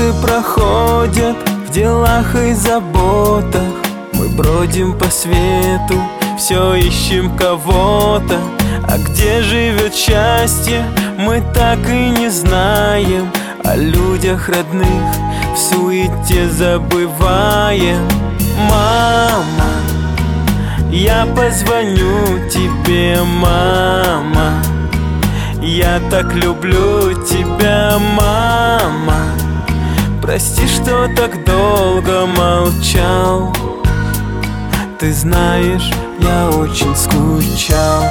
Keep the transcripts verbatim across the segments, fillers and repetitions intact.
Годы проходят в делах и заботах, мы бродим по свету, все ищем кого-то. А где живет счастье, мы так и не знаем. О людях родных в суете забываем. Мама, я позвоню тебе, мама, я так люблю тебя, мама. Прости, что так долго молчал. Ты знаешь, я очень скучал.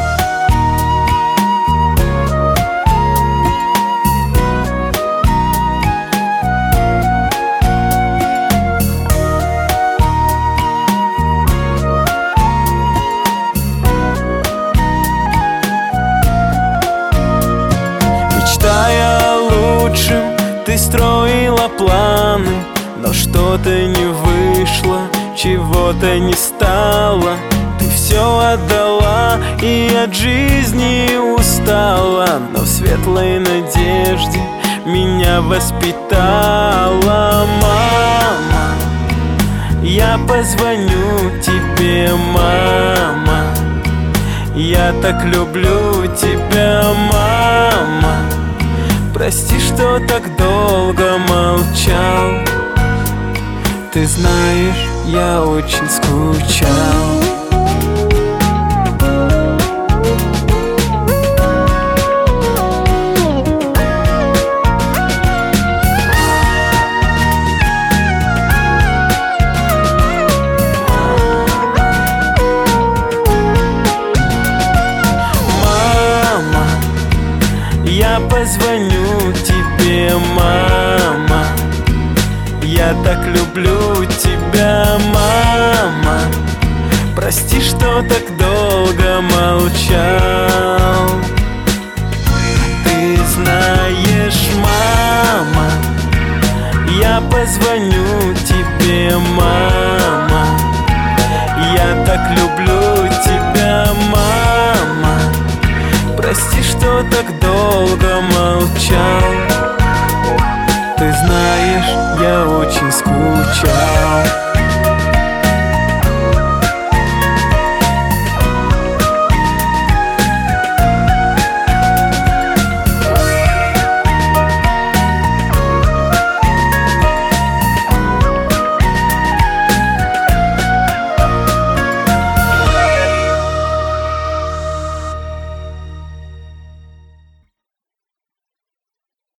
Мечтая о лучшем, ты строила планы, но что-то не вышло, чего-то не стало. Ты все отдала и от жизни устала, но в светлой надежде меня воспитала. Мама, я позвоню тебе, мама, я так люблю тебя, мама. Прости, что так долго молчал. Ты знаешь, я очень скучал. Мама, я позвоню тебе, мама, я так люблю тебя, мама. Прости, что так